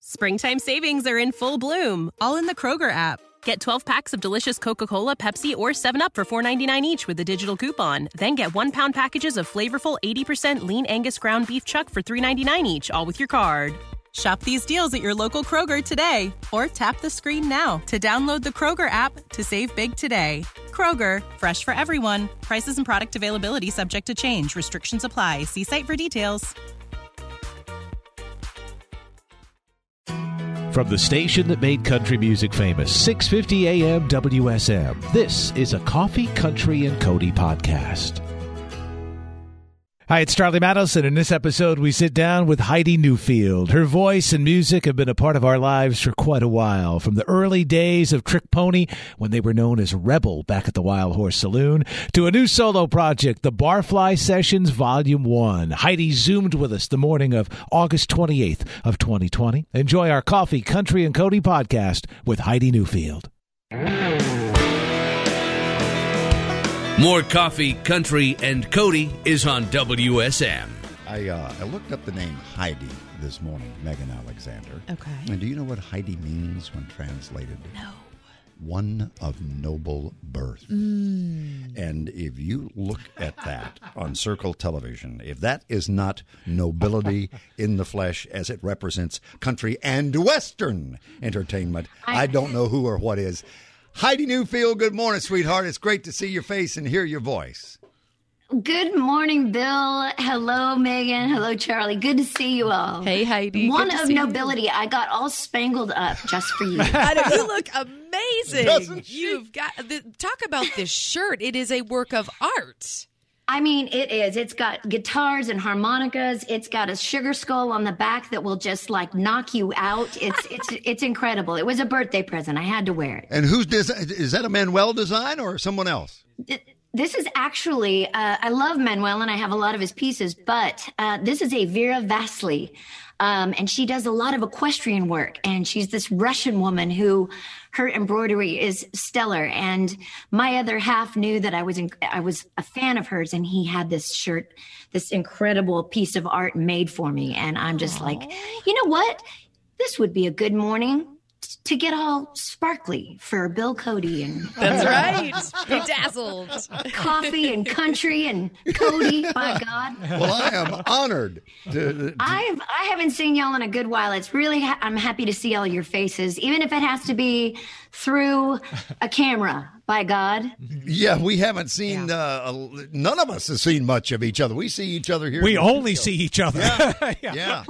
Springtime savings are in full bloom, all in the Kroger app. Get 12 packs of delicious Coca-Cola, Pepsi, or 7-Up for $4.99 each with a digital coupon. Then get 1-pound packages of flavorful 80% lean Angus ground beef chuck for $3.99 each, all with your card. Shop these deals at your local Kroger today, or tap the screen now to download the Kroger app to save big today. Kroger, fresh for everyone. Prices and product availability subject to change. Restrictions apply. See site for details. From the station that made country music famous, 650 AM WSM, this is a Coffee, Country, and Cody podcast. Hi, it's Charlie Matos, and in this episode, we sit down with Heidi Newfield. Her voice and music have been a part of our lives for quite a while, from the early days of Trick Pony, when they were known as Rebel back at the Wild Horse Saloon, to a new solo project, the Barfly Sessions Volume 1. Heidi zoomed with us the morning of August 28th of 2020. Enjoy our Coffee, Country, and Cody podcast with Heidi Newfield. More Coffee, Country, and Cody is on WSM. I looked up the name Heidi this morning, Megan Alexander. Okay. And do you know what Heidi means when translated? No. One of noble birth. And if you look at that on Circle Television, if that is not nobility in the flesh as it represents country and Western entertainment, I don't know who or what is. Heidi Newfield, good morning, sweetheart. It's great to see your face and hear your voice. Good morning, Bill. Hello, Megan. Hello, Charlie. Good to see you all. Hey, Heidi. One of nobility. You. I got all spangled up just for you. I know, you look amazing. Doesn't she? You've got talk about this shirt. It is a work of art. I mean, it is. It's got guitars and harmonicas. It's got a sugar skull on the back that will just like knock you out. It's incredible. It was a birthday present. I had to wear it. And is that a Manuel design or someone else? This is actually, I love Manuel and I have a lot of his pieces, but this is a Vera Vasily. And she does a lot of equestrian work. And she's this Russian woman who her embroidery is stellar. And my other half knew that I was a fan of hers. And he had this shirt, this incredible piece of art made for me. And I'm just like, you know what? This would be a good morning to get all sparkly for Bill Cody and that's right, bedazzled coffee and country and Cody. By God, well, I am honored. I haven't seen y'all in a good while. It's really I'm happy to see all your faces, even if it has to be through a camera. By God. Yeah, we haven't seen, none of us have seen much of each other. We see each other here. We only see each other. Yeah.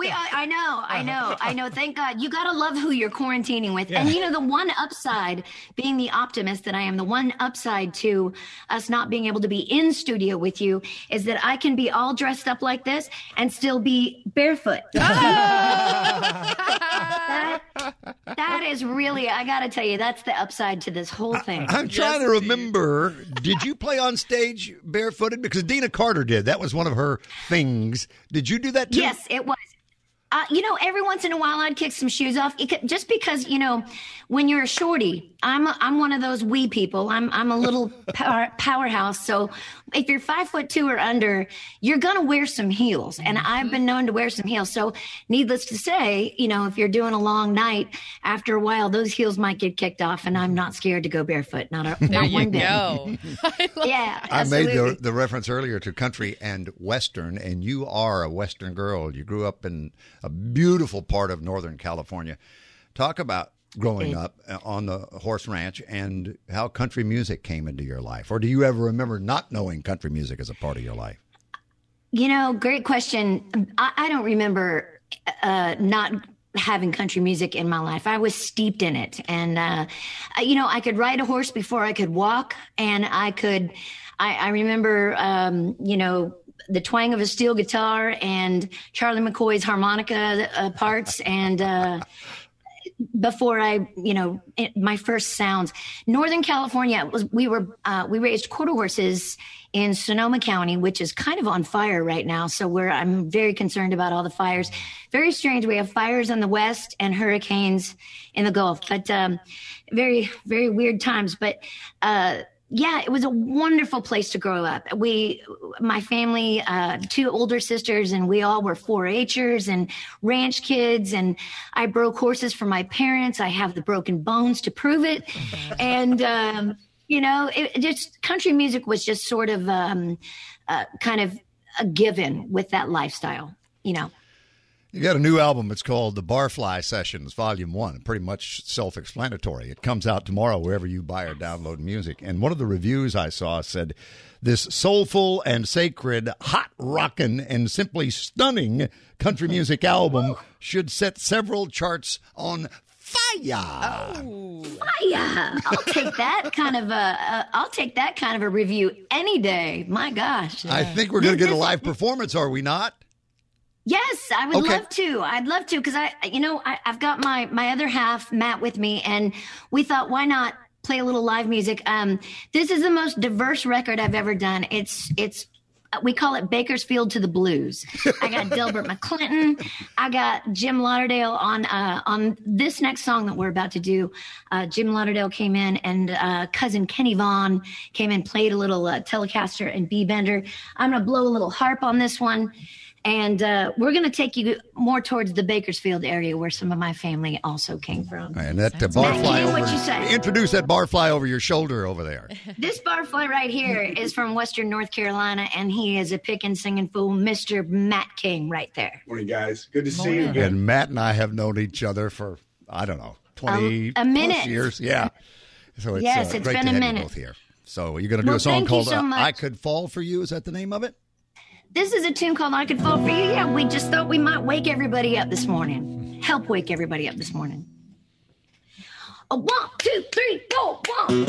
I know. Thank God. You got to love who you're quarantining with. Yeah. And, you know, the one upside, being the optimist that I am, the one upside to us not being able to be in studio with you is that I can be all dressed up like this and still be barefoot. That is really, I got to tell you, that's the upside to this whole thing. I'm trying to remember, did you play on stage barefooted? Because Dina Carter did. That was one of her things. Did you do that too? Yes, it was. You know, every once in a while I'd kick some shoes off just because, you know, when you're a shorty, I'm one of those wee people. I'm a little powerhouse. So if you're 5'2" or under, you're going to wear some heels. And I've been known to wear some heels. So needless to say, you know, if you're doing a long night, after a while, those heels might get kicked off. And I'm not scared to go barefoot. Not one bit. Yeah. I made the reference earlier to country and Western, and you are a Western girl. You grew up in a beautiful part of Northern California. Talk about growing up on the horse ranch and how country music came into your life. Or do you ever remember not knowing country music as a part of your life? You know, great question. I don't remember not having country music in my life. I was steeped in it. And, you know, I could ride a horse before I could walk. And I remember, you know, the twang of a steel guitar and Charlie McCoy's harmonica parts. And before my first sounds, Northern California we raised quarter horses in Sonoma County, which is kind of on fire right now. So I'm very concerned about all the fires. Very strange. We have fires in the West and hurricanes in the Gulf, but very, very weird times. But yeah, it was a wonderful place to grow up. My family, 2 older sisters, and we all were 4-H'ers and ranch kids. And I broke horses for my parents. I have the broken bones to prove it. And, country music was just sort of kind of a given with that lifestyle, You got a new album. It's called The Barfly Sessions, Volume 1. Pretty much self-explanatory. It comes out tomorrow wherever you buy or download music. And one of the reviews I saw said, this soulful and sacred, hot rockin' and simply stunning country music album should set several charts on fire. Oh, fire! I'll take that kind of a review any day. My gosh! I think we're going to get a live performance, are we not? Yes, I would love to. I'd love to because I've got my other half, Matt, with me, and we thought, why not play a little live music? This is the most diverse record I've ever done. It's we call it Bakersfield to the Blues. I got Delbert McClinton. I got Jim Lauderdale on this next song that we're about to do. Jim Lauderdale came in, and cousin Kenny Vaughn came in, played a little Telecaster and B-bender. I'm going to blow a little harp on this one. And we're going to take you more towards the Bakersfield area where some of my family also came from. And that barfly over. What you say? Introduce that barfly over your shoulder over there. This barfly right here is from Western North Carolina, and he is a pickin' singing fool, Mr. Matt King right there. Morning, guys. Good to see you. And Matt and I have known each other for, 20 a minute. plus years. Yeah. So it's, it's great been to a have minute. you both here. So you're going to do a song called so I Could Fall For You. Is that the name of it? This is a tune called I Could Fall For You. Yeah, we just thought we might wake everybody up this morning. Help wake everybody up this morning. 1, 2, 3, 4, 1.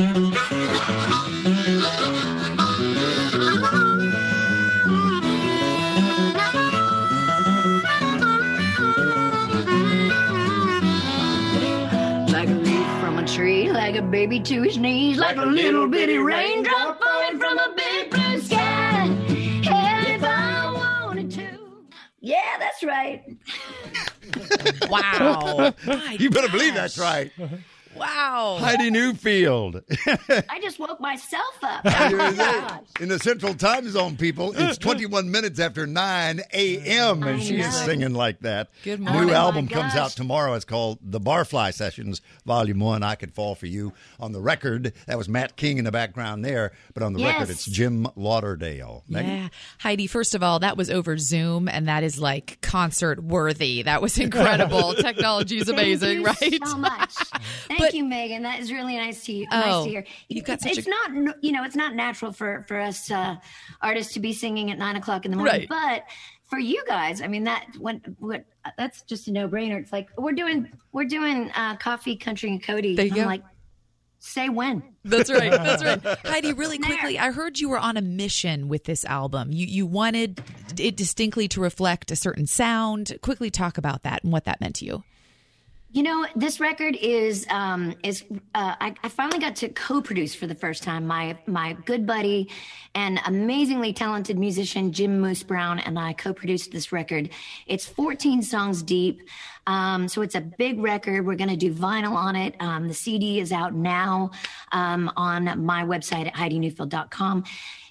Like a leaf from a tree, like a baby to his knees, like a little bitty raindrop falling from a big blue sky. Yeah, that's right. Wow. You better believe that's right. Wow. Heidi Newfield. I just woke myself up. In the Central Time Zone, people, it's 21 minutes after 9 a.m. and she is singing like that. Good morning. New album Oh, my comes gosh. out tomorrow. It's called The Barfly Sessions, Volume 1, I Could Fall For You. On the record, that was Matt King in the background there, but on the record, it's Jim Lauderdale. Megan? Yeah. Heidi, first of all, that was over Zoom, and that is like concert worthy. That was incredible. Technology is amazing, Thank you right? so much. Thank you, Megan. That is really nice to nice to hear. You've got it's not, it's not natural for us artists to be singing at 9 o'clock in the morning, Right. but for you guys, I mean, that's just a no-brainer. It's like we're doing Coffee, Country, and Cody. There you go. Like, say when. That's right. That's right. Heidi, really quickly, I heard you were on a mission with this album. You wanted it distinctly to reflect a certain sound. Quickly talk about that and what that meant to you. This record is I finally got to co-produce for the first time. My good buddy and amazingly talented musician Jim Moose Brown and I co-produced this record. It's 14 songs deep, so it's a big record. We're going to do vinyl on it. The CD is out now on my website at HeidiNewfield.com.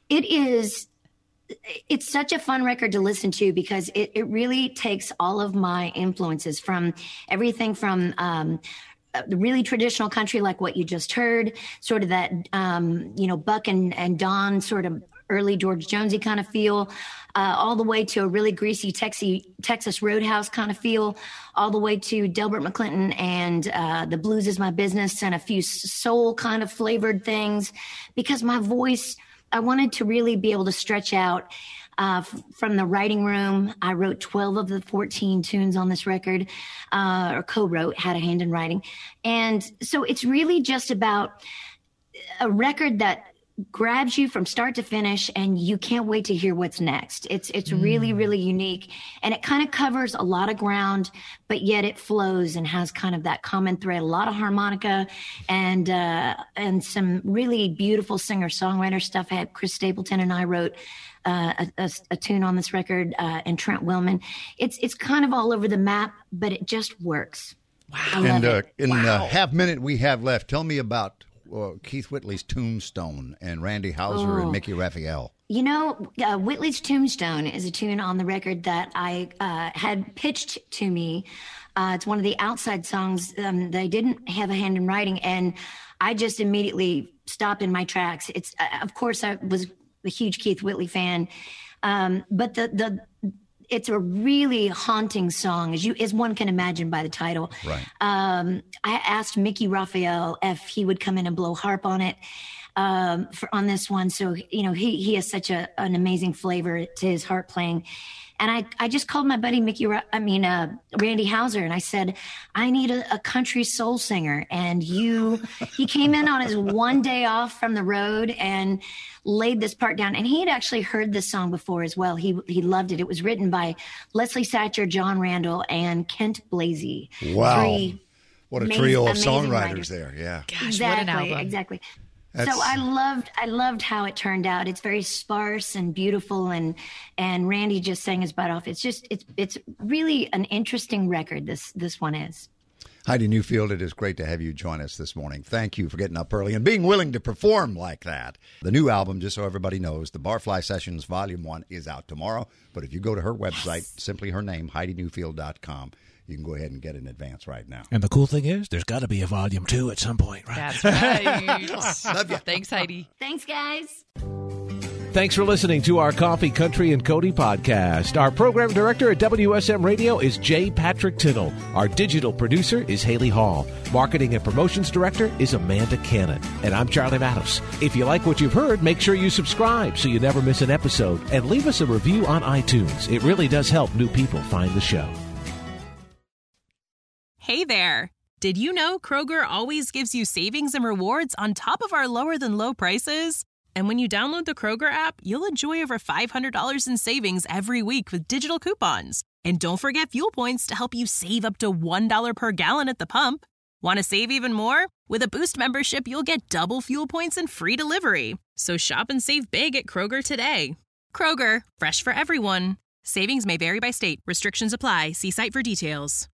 It's such a fun record to listen to because it really takes all of my influences from everything from the really traditional country, like what you just heard, sort of that, Buck and Don sort of early George Jonesy kind of feel, all the way to a really greasy Texas Roadhouse kind of feel, all the way to Delbert McClinton and The Blues Is My Business and a few soul kind of flavored things, because my voice, I wanted to really be able to stretch out from the writing room. I wrote 12 of the 14 tunes on this record, or co-wrote, had a hand in writing. And so it's really just about a record that grabs you from start to finish and you can't wait to hear what's next. It's really, really unique. And it kind of covers a lot of ground, but yet it flows and has kind of that common thread, a lot of harmonica and some really beautiful singer-songwriter stuff. I had Chris Stapleton and I wrote a tune on this record, and Trent Willman. It's kind of all over the map, but it just works. Wow. And in the half minute we have left, tell me about Keith Whitley's Tombstone and Randy Houser and Mickey Raphael? You know, Whitley's Tombstone is a tune on the record that I had pitched to me. It's one of the outside songs that I didn't have a hand in writing, and I just immediately stopped in my tracks. It's of course I was a huge Keith Whitley fan, but it's a really haunting song, as one can imagine by the title. Right. I asked Mickey Raphael if he would come in and blow harp on it on this one. So, you know, he has such an amazing flavor to his harp playing. And I just called my buddy Randy Houser, and I said, I need a country soul singer. And he came in on his one day off from the road and laid this part down. And he had actually heard this song before as well. He loved it. It was written by Leslie Satcher, John Randall, and Kent Blasey. Wow. What a trio of songwriters writers there. Yeah. Gosh, exactly, what an album. Exactly. So I loved how it turned out. It's very sparse and beautiful, and Randy just sang his butt off. It's really an interesting record. This one is. Heidi Newfield, it is great to have you join us this morning. Thank you for getting up early and being willing to perform like that. The new album, just so everybody knows, the Barfly Sessions Volume 1 is out tomorrow. But if you go to her website, simply her name, HeidiNewfield.com, you can go ahead and get in advance right now. And the cool thing is, there's got to be a volume 2 at some point, right? That's right. Love you. Thanks, Heidi. Thanks, guys. Thanks for listening to our Coffee, Country, and Cody podcast. Our program director at WSM Radio is J. Patrick Tittle. Our digital producer is Haley Hall. Marketing and promotions director is Amanda Cannon. And I'm Charlie Matos. If you like what you've heard, make sure you subscribe so you never miss an episode. And leave us a review on iTunes. It really does help new people find the show. Hey there. Did you know Kroger always gives you savings and rewards on top of our lower than low prices? And when you download the Kroger app, you'll enjoy over $500 in savings every week with digital coupons. And don't forget fuel points to help you save up to $1 per gallon at the pump. Want to save even more? With a Boost membership, you'll get double fuel points and free delivery. So shop and save big at Kroger today. Kroger, fresh for everyone. Savings may vary by state. Restrictions apply. See site for details.